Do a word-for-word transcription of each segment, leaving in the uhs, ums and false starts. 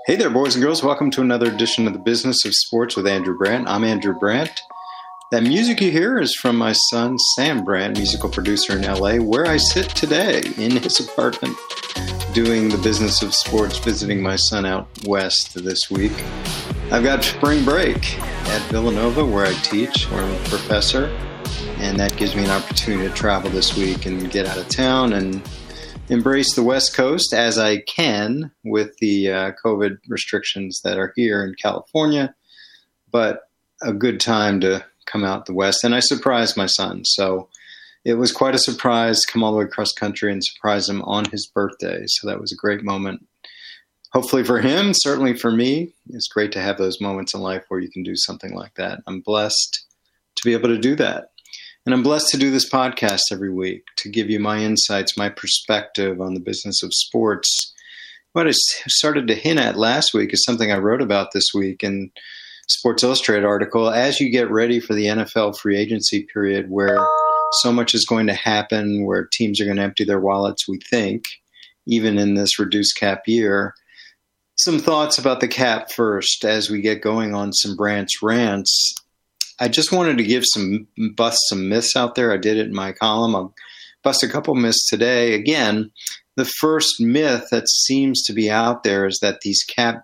Hey there, boys and girls. Welcome to another edition of the Business of Sports with Andrew Brandt. I'm Andrew Brandt. That music you hear is from my son, Sam Brandt, musical producer in L A, where I sit today in his apartment doing the Business of Sports, visiting my son out west this week. I've got spring break at Villanova, where I teach, where I'm a professor, and that gives me an opportunity to travel this week and get out of town and embrace the West Coast as I can with the uh, COVID restrictions that are here in California, but a good time to come out the West. And I surprised my son. So it was quite a surprise, come all the way across country and surprise him on his birthday. So that was a great moment. Hopefully for him, certainly for me. It's great to have those moments in life where you can do something like that. I'm blessed to be able to do that. And I'm blessed to do this podcast every week to give you my insights, my perspective on the business of sports. What I started to hint at last week is something I wrote about this week in Sports Illustrated article. As you get ready for the N F L free agency period where so much is going to happen, where teams are going to empty their wallets, we think, even in this reduced cap year, some thoughts about the cap first as we get going on some branch rants. I just wanted to give some, bust some myths out there. I did it in my column. I'll bust a couple myths today. Again, the first myth that seems to be out there is that these cap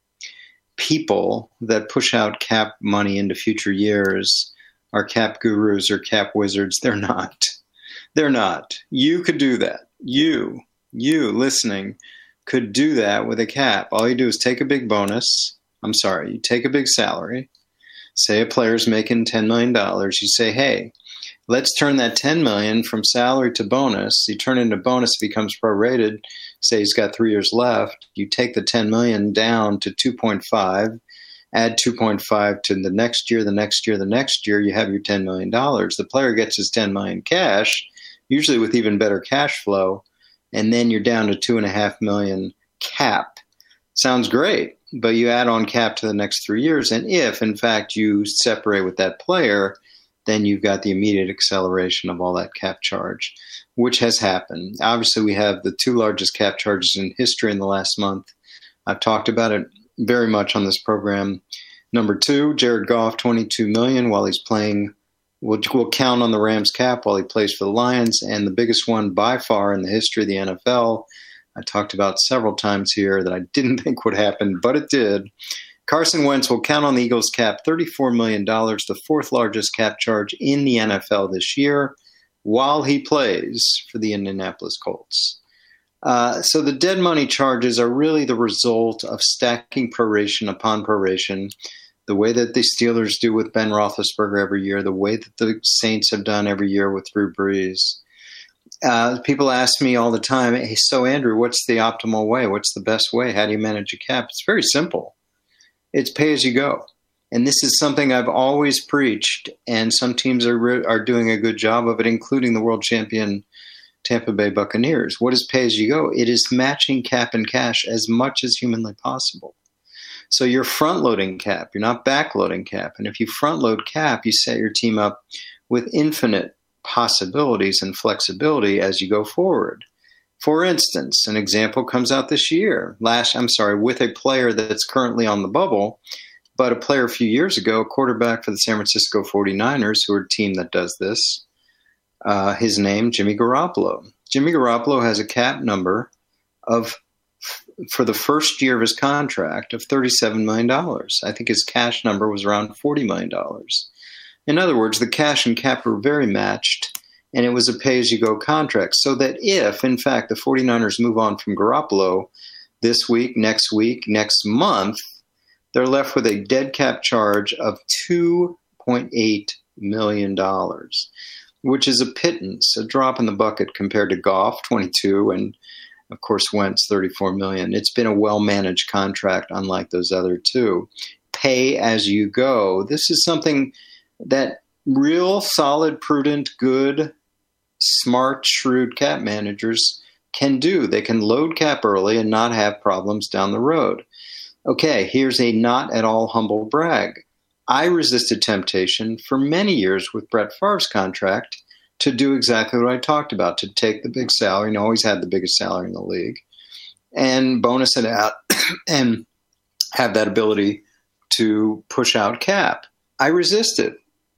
people that push out cap money into future years are cap gurus or cap wizards. They're not. They're not. You could do that. You, you listening could do that with a cap. All you do is take a big bonus. I'm sorry, you take a big salary. Say a player's making ten million dollars. You say, hey, let's turn that ten million dollars from salary to bonus. You turn it into bonus, it becomes prorated. Say he's got three years left. You take the ten million dollars down to two point five, add two point five to the next year, the next year, the next year, you have your ten million dollars. The player gets his ten million dollars cash, usually with even better cash flow, and then you're down to two point five million dollars cap. Sounds great. But you add on cap to the next three years, and if, in fact, you separate with that player, then you've got the immediate acceleration of all that cap charge, which has happened. Obviously, we have the two largest cap charges in history in the last month. I've talked about it very much on this program. Number two, Jared Goff, twenty-two million dollars while he's playing. We'll, we'll count on the Rams cap while he plays for the Lions, and the biggest one by far in the history of the N F L, I talked about several times here that I didn't think would happen, but it did. Carson Wentz will count on the Eagles cap thirty-four million dollars, the fourth largest cap charge in the N F L this year, while he plays for the Indianapolis Colts. Uh, so the dead money charges are really the result of stacking proration upon proration, the way that the Steelers do with Ben Roethlisberger every year, the way that the Saints have done every year with Drew Brees. Uh, people ask me all the time, hey, so Andrew, what's the optimal way? What's the best way? How do you manage a cap? It's very simple. It's pay as you go. And this is something I've always preached, and some teams are re- are doing a good job of it, including the world champion Tampa Bay Buccaneers. What is pay as you go? It is matching cap and cash as much as humanly possible. So you're front-loading cap. You're not back-loading cap. And if you front-load cap, you set your team up with infinite possibilities and flexibility as you go forward. For instance, an example comes out this year. Last, I'm sorry, with a player that's currently on the bubble, but a player a few years ago, a quarterback for the San Francisco forty-niners, who are a team that does this, uh, his name, Jimmy Garoppolo. Jimmy Garoppolo has a cap number of, for the first year of his contract, of thirty-seven million dollars. I think his cash number was around forty million dollars. In other words, the cash and cap were very matched, and it was a pay-as-you-go contract, so that if, in fact, the forty-niners move on from Garoppolo this week, next week, next month, they're left with a dead cap charge of two point eight million dollars, which is a pittance, a drop in the bucket compared to Goff, twenty-two, and, of course, Wentz, thirty-four million dollars. It's been a well-managed contract, unlike those other two. Pay as you go. This is something that real, solid, prudent, good, smart, shrewd cap managers can do. They can load cap early and not have problems down the road. Okay, here's a not at all humble brag. I resisted temptation for many years with Brett Favre's contract to do exactly what I talked about, to take the big salary, and always had the biggest salary in the league, and bonus it out and have that ability to push out cap. I resisted.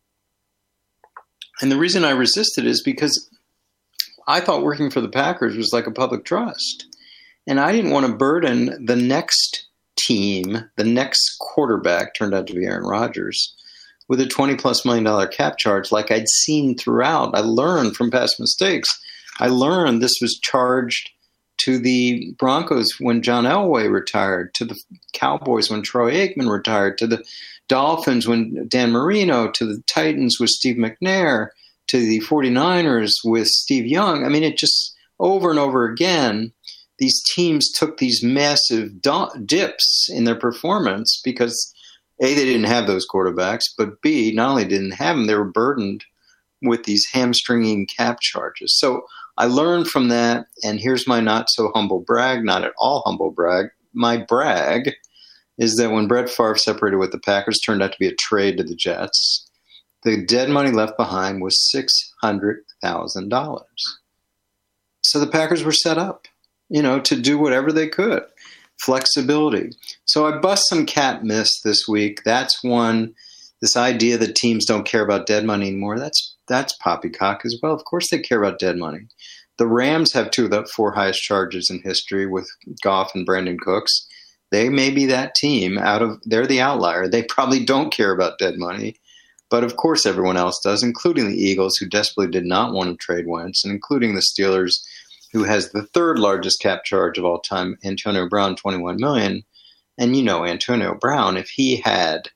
And the reason I resisted is because I thought working for the Packers was like a public trust. And I didn't want to burden the next team, the next quarterback, turned out to be Aaron Rodgers, with a twenty plus million dollar cap charge like I'd seen throughout. I learned from past mistakes. I learned this was charged to the Broncos when John Elway retired, to the Cowboys when Troy Aikman retired, to the Dolphins when Dan Marino, to the Titans with Steve McNair, to the 49ers with Steve Young. I mean, it just over and over again, these teams took these massive do- dips in their performance because A, they didn't have those quarterbacks, but B, not only didn't have them, they were burdened with these hamstringing cap charges. So I learned from that, and here's my not so humble brag, not at all humble brag. My brag is that when Brett Favre separated with the Packers, turned out to be a trade to the Jets, the dead money left behind was six hundred thousand dollars. So the Packers were set up, you know, to do whatever they could. Flexibility. So I bust some cap myths this week. That's one, this idea that teams don't care about dead money anymore. That's that's poppycock as well. Of course they care about dead money. The Rams have two of the four highest charges in history with Goff and Brandon Cooks. They may be that team out of, they're the outlier. They probably don't care about dead money. But of course everyone else does, including the Eagles, who desperately did not want to trade Wentz, and including the Steelers, who has the third largest cap charge of all time, Antonio Brown, twenty-one million dollars. And you know, Antonio Brown, if he had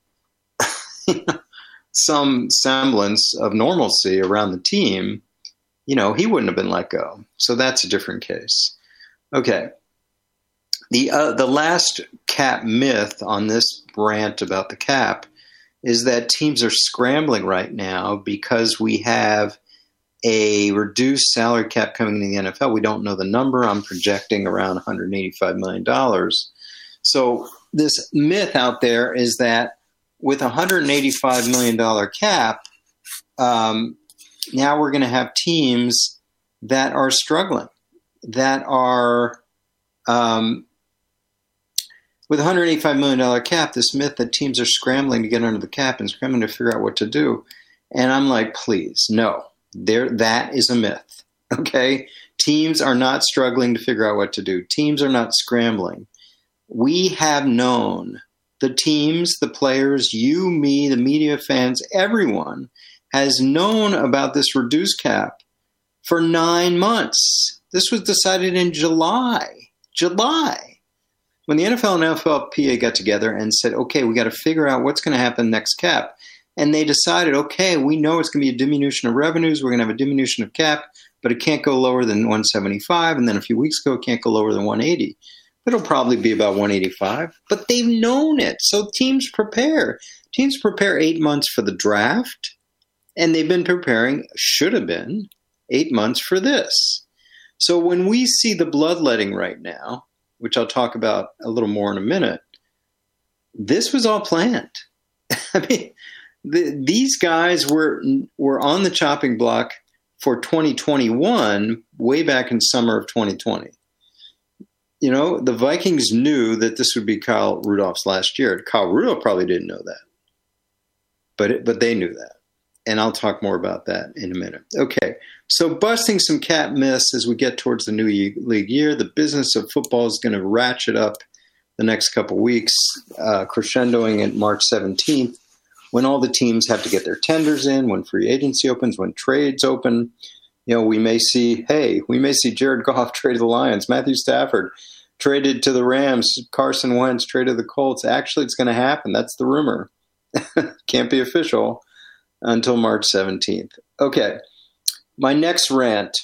some semblance of normalcy around the team, you know, he wouldn't have been let go. So that's a different case. Okay. The uh, the last cap myth on this rant about the cap is that teams are scrambling right now because we have a reduced salary cap coming in the N F L. We don't know the number. I'm projecting around one hundred eighty-five million dollars. So this myth out there is that with a one hundred eighty-five million dollars cap, um, now we're going to have teams that are struggling, that are um, with a one hundred eighty-five million dollars cap, this myth that teams are scrambling to get under the cap and scrambling to figure out what to do. And I'm like, please, no. There, that is a myth, okay? Teams are not struggling to figure out what to do. Teams are not scrambling. We have known, the teams, the players, you, me, the media, fans, everyone has known about this reduced cap for nine months. This was decided in July. July. When the N F L and N F L P A got together and said, okay, we got to figure out what's going to happen next cap. And they decided, okay, we know it's going to be a diminution of revenues. We're going to have a diminution of cap, but it can't go lower than one seventy-five. And then a few weeks ago, it can't go lower than one eighty. It'll probably be about one eighty-five. But they've known it. So teams prepare. Teams prepare eight months for the draft. And they've been preparing, should have been, eight months for this. So when we see the bloodletting right now, which I'll talk about a little more in a minute, this was all planned. I mean, The, these guys were were on the chopping block for twenty twenty-one way back in summer of twenty twenty. You know, the Vikings knew that this would be Kyle Rudolph's last year. Kyle Rudolph probably didn't know that, but it, but they knew that, and I'll talk more about that in a minute. Okay, so busting some cap myths as we get towards the new league year. The business of football is going to ratchet up the next couple weeks, uh, crescendoing at March seventeenth. When all the teams have to get their tenders in, when free agency opens, when trades open, you know, we may see, hey, we may see Jared Goff trade to the Lions, Matthew Stafford traded to the Rams, Carson Wentz traded to the Colts. Actually, it's going to happen. That's the rumor. Can't be official until March seventeenth. Okay, my next rant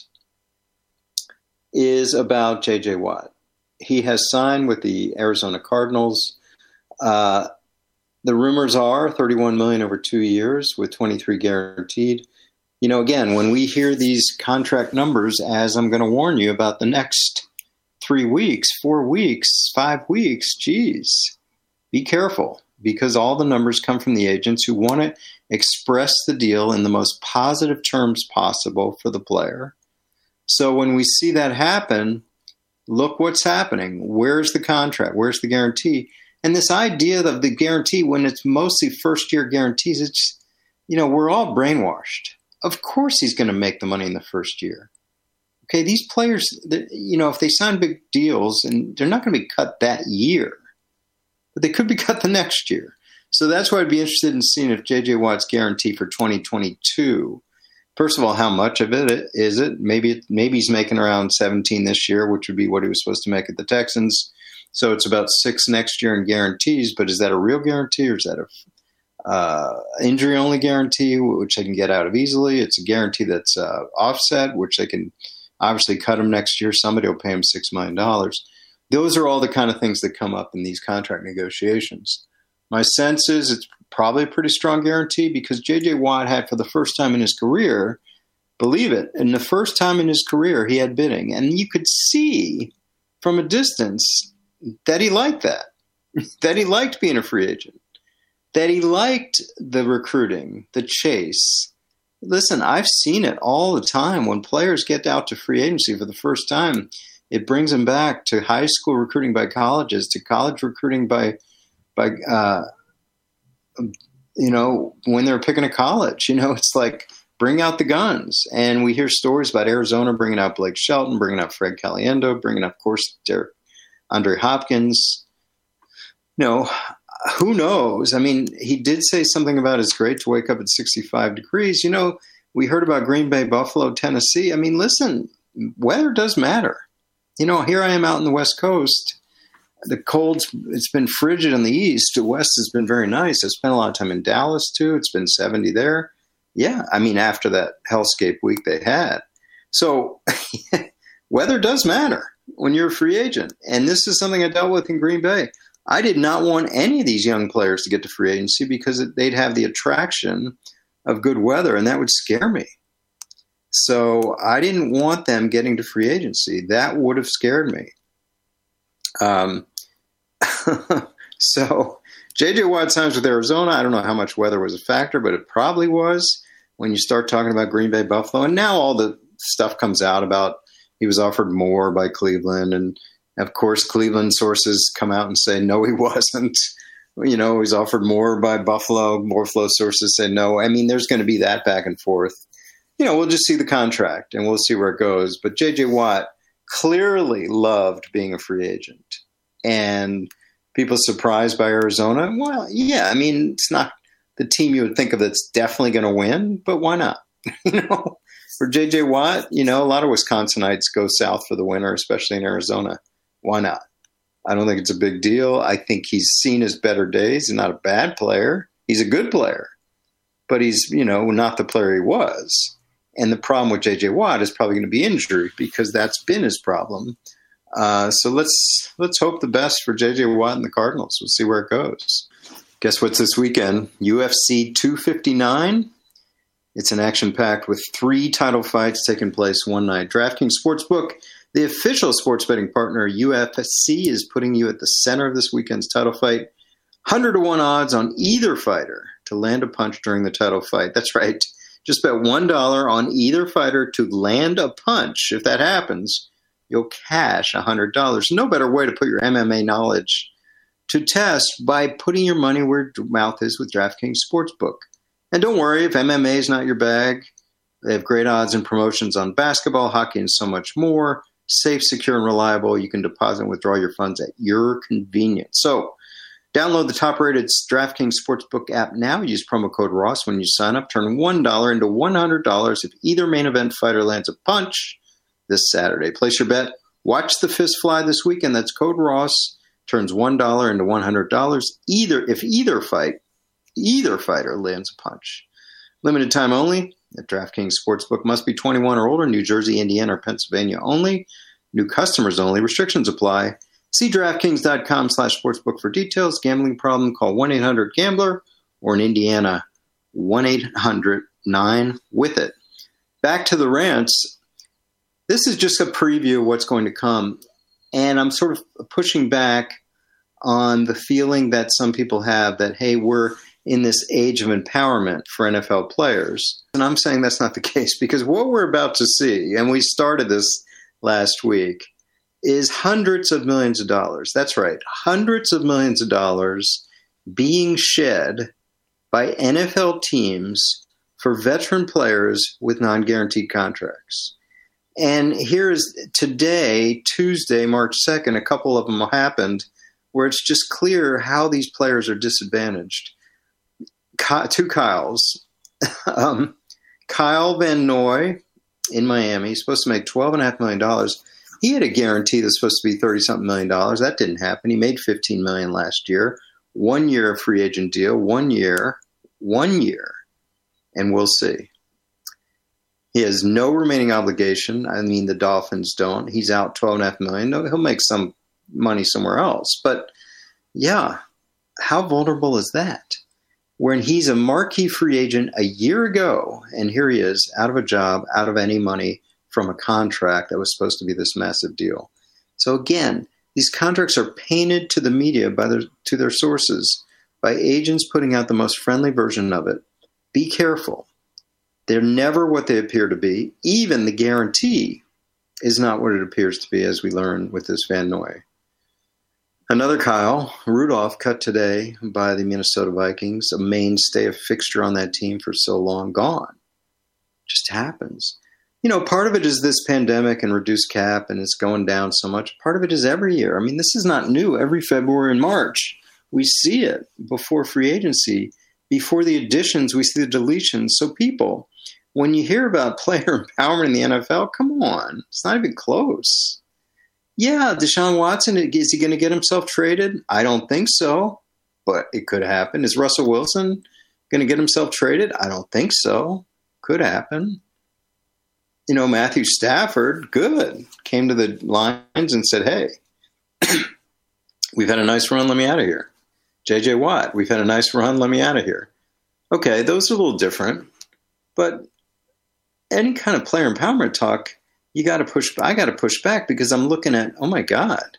is about J J. Watt. He has signed with the Arizona Cardinals. Uh, The rumors are thirty-one million dollars over two years with twenty-three guaranteed. You know, again, when we hear these contract numbers, as I'm going to warn you about the next three weeks, four weeks, five weeks, geez, be careful, because all the numbers come from the agents who want to express the deal in the most positive terms possible for the player. So when we see that happen, look what's happening. Where's the contract? Where's the guarantee? And this idea of the guarantee, when it's mostly first-year guarantees, it's, you know, we're all brainwashed. Of course he's going to make the money in the first year. Okay, these players, you know, if they sign big deals, and they're not going to be cut that year, but they could be cut the next year. So that's why I'd be interested in seeing if J J. Watt's guarantee for twenty twenty-two, first of all, how much of it is it? Maybe it, maybe he's making around seventeen this year, which would be what he was supposed to make at the Texans. So it's about six next year in guarantees, but is that a real guarantee or is that a uh, injury-only guarantee, which they can get out of easily? It's a guarantee that's uh, offset, which they can obviously cut him next year. Somebody will pay him six million dollars. Those are all the kind of things that come up in these contract negotiations. My sense is it's probably a pretty strong guarantee because J J. Watt had, for the first time in his career, believe it, in the first time in his career, he had bidding. And you could see from a distance that he liked that, that he liked being a free agent, that he liked the recruiting, the chase. Listen, I've seen it all the time. When players get out to free agency for the first time, it brings them back to high school recruiting by colleges, to college recruiting by, by uh, you know, when they're picking a college. You know, it's like, bring out the guns. And we hear stories about Arizona bringing out Blake Shelton, bringing out Fred Caliendo, bringing out, of course, Derek Andre Hopkins. You know, who knows? I mean, he did say something about it's great to wake up at sixty-five degrees. You know, we heard about Green Bay, Buffalo, Tennessee. I mean, listen, weather does matter. You know, here I am out in the West Coast. The cold's, it's been frigid in the East. The West has been very nice. I spent a lot of time in Dallas, too. It's been seventy there. Yeah, I mean, after that hellscape week they had. So weather does matter when you're a free agent. And this is something I dealt with in Green Bay. I did not want any of these young players to get to free agency because they'd have the attraction of good weather, and that would scare me. So I didn't want them getting to free agency. That would have scared me. Um, so J J. Watt signs with Arizona. I don't know how much weather was a factor, but it probably was when you start talking about Green Bay, Buffalo. And now all the stuff comes out about he was offered more by Cleveland. And, of course, Cleveland sources come out and say, no, he wasn't. You know, he was offered more by Buffalo. Buffalo sources say no. I mean, there's going to be that back and forth. You know, we'll just see the contract and we'll see where it goes. But J J. Watt clearly loved being a free agent. And people surprised by Arizona? Well, yeah, I mean, it's not the team you would think of that's definitely going to win, but why not? You know, for J J. Watt, you know, a lot of Wisconsinites go south for the winter, especially in Arizona. Why not? I don't think it's a big deal. I think he's seen his better days. He's not a bad player. He's a good player, but he's, you know, not the player he was. And the problem with J J. Watt is probably going to be injury because that's been his problem. Uh, so let's let's hope the best for J J. Watt and the Cardinals. We'll see where it goes. Guess what's this weekend? U F C two fifty-nine. It's an action-packed with three title fights taking place one night. DraftKings Sportsbook, the official sports betting partner of U F C, is putting you at the center of this weekend's title fight. one hundred to one odds on either fighter to land a punch during the title fight. That's right. Just bet one dollar on either fighter to land a punch. If that happens, you'll cash one hundred dollars. No better way to put your M M A knowledge to test by putting your money where your mouth is with DraftKings Sportsbook. And don't worry, if M M A is not your bag, they have great odds and promotions on basketball, hockey, and so much more. Safe, secure, and reliable. You can deposit and withdraw your funds at your convenience. So, download the top-rated DraftKings Sportsbook app now. Use promo code Ross when you sign up. Turn one dollar into one hundred dollars if either main event fighter lands a punch this Saturday. Place your bet. Watch the fist fly this weekend. That's code Ross. Turns one dollar into one hundred dollars either if either fight, either fighter lands a punch. Limited time only at DraftKings Sportsbook. Must be twenty-one or older. New Jersey, Indiana, or Pennsylvania only. New customers only. Restrictions apply. See DraftKings.com slash sportsbook for details. Gambling problem? Call one eight hundred gambler or in Indiana, one eight hundred nine with it. Back to the rants. This is just a preview of what's going to come. And I'm sort of pushing back on the feeling that some people have that, hey, we're in this age of empowerment for N F L players. And I'm saying that's not the case because what we're about to see, and we started this last week, is hundreds of millions of dollars. That's right. Hundreds of millions of dollars being shed by N F L teams for veteran players with non-guaranteed contracts. And here's today, Tuesday, March second, a couple of them happened where it's just clear how these players are disadvantaged. Two Kyles. um, Kyle Van Noy in Miami, he's supposed to make twelve point five million dollars. He had a guarantee that's supposed to be thirty-something million dollars. That didn't happen. He made fifteen million dollars last year. One year free agent deal, one year, one year, and we'll see. He has no remaining obligation. I mean, the Dolphins don't. He's out twelve point five million dollars. No, he'll make some money somewhere else. But, yeah, how vulnerable is that? When he's a marquee free agent a year ago, and here he is, out of a job, out of any money from a contract that was supposed to be this massive deal. So, again, these contracts are painted to the media by their, to their sources by agents putting out the most friendly version of it. Be careful. They're never what they appear to be. Even the guarantee is not what it appears to be, as we learn with this Van Noy. Another Kyle, Rudolph, cut today by the Minnesota Vikings, a mainstay, a fixture on that team for so long, gone. Just happens. You know, part of it is this pandemic and reduced cap, and it's going down so much. Part of it is every year. I mean, this is not new. Every February and March, we see it before free agency. Before the additions, we see the deletions. So people, when you hear about player empowerment in the N F L, come on. It's not even close. Yeah, Deshaun Watson, is he going to get himself traded? I don't think so, but it could happen. Is Russell Wilson going to get himself traded? I don't think so. Could happen. You know, Matthew Stafford, good, came to the Lions and said, hey, we've had a nice run, let me out of here. J J Watt, we've had a nice run, let me out of here. Okay, those are a little different, but any kind of player empowerment talk, you got to push, I got to push back because I'm looking at, oh my God,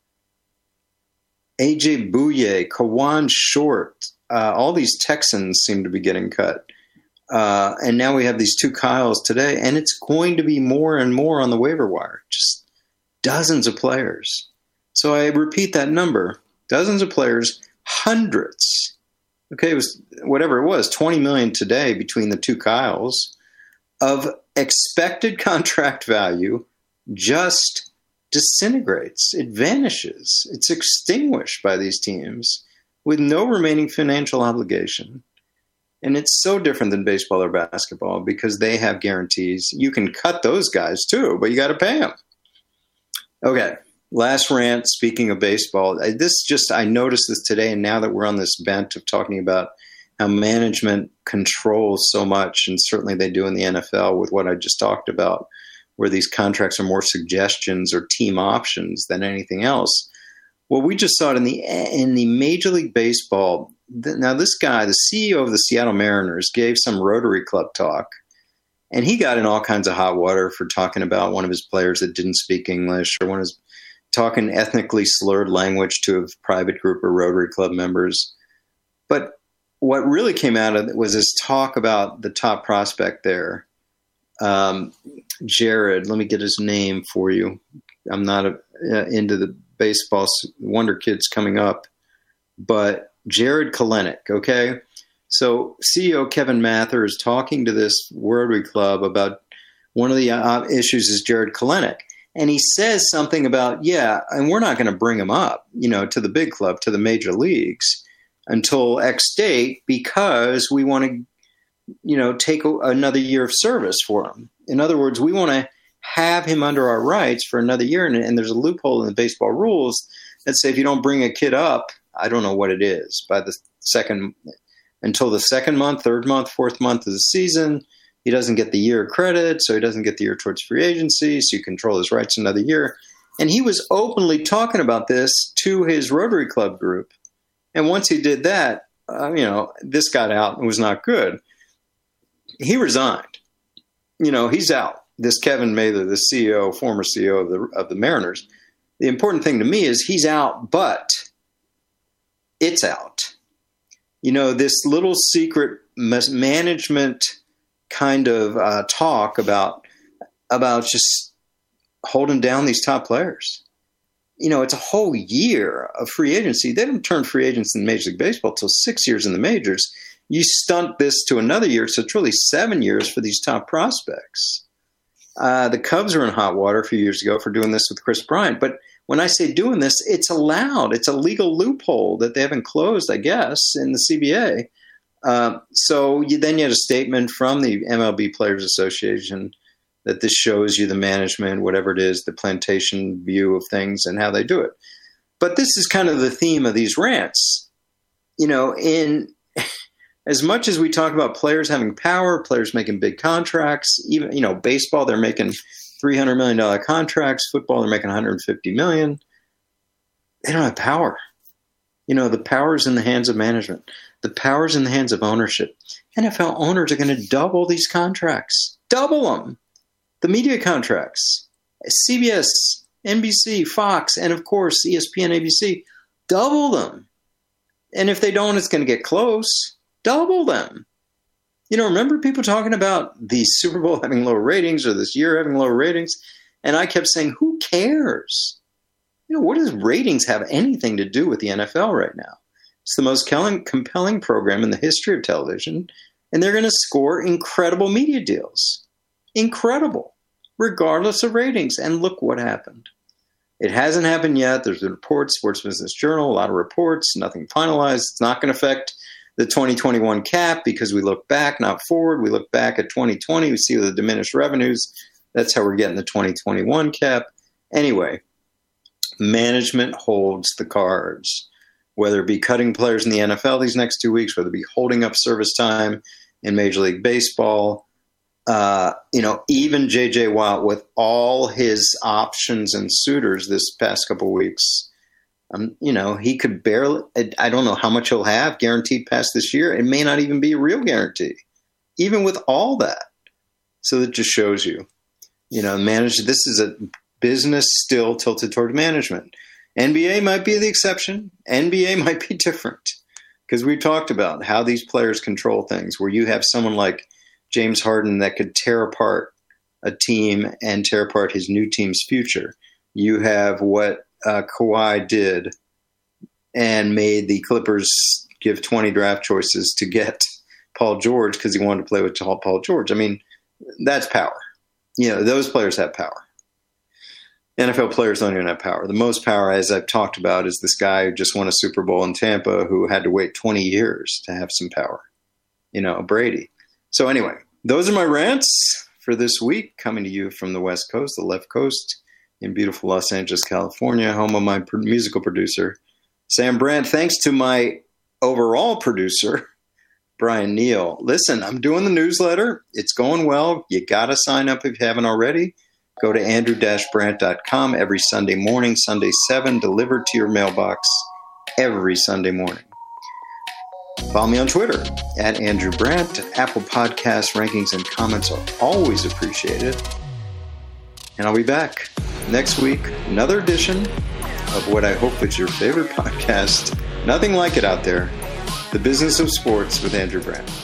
A J Bouye, Kawan Short, uh, all these Texans seem to be getting cut. Uh, and now we have these two Kyles today, and it's going to be more and more on the waiver wire, just dozens of players. So I repeat that number, dozens of players, hundreds. Okay, it was whatever it was, twenty million today between the two Kyles of expected contract value just disintegrates. It vanishes. It's extinguished by these teams with no remaining financial obligation. And it's so different than baseball or basketball because they have guarantees. You can cut those guys too, but you got to pay them. Okay, last rant, speaking of baseball. This just, I noticed this today, and now that we're on this bent of talking about how management controls so much, and certainly they do in the N F L with what I just talked about, where these contracts are more suggestions or team options than anything else. Well, we just saw it in the in the Major League Baseball. Now, this guy, the C E O of the Seattle Mariners, gave some Rotary Club talk, and he got in all kinds of hot water for talking about one of his players that didn't speak English, or one of his talking ethnically slurred language to a private group of Rotary Club members. But what really came out of it was this talk about the top prospect there, um, Jared. Let me get his name for you. I'm not a, uh, into the baseball wonder kids coming up, but Jared Kelenic, okay? So C E O Kevin Mather is talking to this Rotary Club about one of the uh, issues is Jared Kelenic. And he says something about, yeah, and we're not going to bring him up, you know, to the big club, to the major leagues until X date because we want to, you know, take a, another year of service for him. In other words, we want to have him under our rights for another year. And, and there's a loophole in the baseball rules that say if you don't bring a kid up, I don't know what it is, by the second, until the second month, third month, fourth month of the season, he doesn't get the year credit, so he doesn't get the year towards free agency, so you control his rights another year. And he was openly talking about this to his Rotary Club group. And once he did that, uh, you know, this got out and was not good. He resigned. You know, he's out. This Kevin Mather, the C E O, former C E O of the of the Mariners. The important thing to me is he's out, but it's out. You know, this little secret management kind of uh, talk about about just holding down these top players. you know, it's a whole year of free agency. They don't turn free agents in Major League Baseball until six years in the majors. You stunt this to another year, so it's really seven years for these top prospects. Uh, the Cubs were in hot water a few years ago for doing this with Chris Bryant. But when I say doing this, it's allowed. It's a legal loophole that they haven't closed, I guess, in the C B A. Uh, so you, then you had a statement from the M L B Players Association that this shows you the management, whatever it is, the plantation view of things and how they do it. But this is kind of the theme of these rants. You know, in as much as we talk about players having power, players making big contracts, even, you know, baseball, they're making three hundred million dollars contracts, football, they're making one hundred fifty million dollars. They don't have power. You know, the power's in the hands of management. The power's in the hands of ownership. N F L owners are going to double these contracts. Double them. The media contracts. C B S, N B C, Fox, and of course E S P N, A B C. Double them. And if they don't, it's going to get close. Double them. You know, remember people talking about the Super Bowl having lower ratings or this year having lower ratings? And I kept saying, who cares? You know, what does ratings have anything to do with the N F L right now? It's the most compelling program in the history of television, and they're going to score incredible media deals. Incredible, regardless of ratings. And look what happened. It hasn't happened yet. There's a report, Sports Business Journal, a lot of reports, nothing finalized. It's not going to affect the twenty twenty-one cap because we look back, not forward. We look back at twenty twenty. We see the diminished revenues. That's how we're getting the twenty twenty-one cap. Anyway, management holds the cards, whether it be cutting players in the N F L these next two weeks, whether it be holding up service time in Major League Baseball. Uh, you know, even J J Watt with all his options and suitors this past couple of weeks, Um, you know, he could barely, I don't know how much he'll have guaranteed past this year. It may not even be a real guarantee, even with all that. So that just shows you, you know, manage. This is a business still tilted toward management. N B A might be the exception. N B A might be different because we talked about how these players control things where you have someone like James Harden that could tear apart a team and tear apart his new team's future. You have what Uh, Kawhi did and made the Clippers give twenty draft choices to get Paul George because he wanted to play with Paul George. I mean, that's power. You know, those players have power. N F L players don't even have power. The most power, as I've talked about, is this guy who just won a Super Bowl in Tampa who had to wait twenty years to have some power. You know, Brady. So anyway, those are my rants for this week, coming to you from the West Coast, the left coast, in beautiful Los Angeles, California, home of my musical producer, Sam Brandt. Thanks to my overall producer, Brian Neal. Listen, I'm doing the newsletter. It's going well. You got to sign up if you haven't already. Go to andrew dash brandt dot com every Sunday morning, Sunday seven, delivered to your mailbox every Sunday morning. Follow me on Twitter, at Andrew Brandt. Apple Podcasts, rankings, and comments are always appreciated. And I'll be back next week, another edition of what I hope is your favorite podcast. Nothing like it out there. The Business of Sports with Andrew Brandt.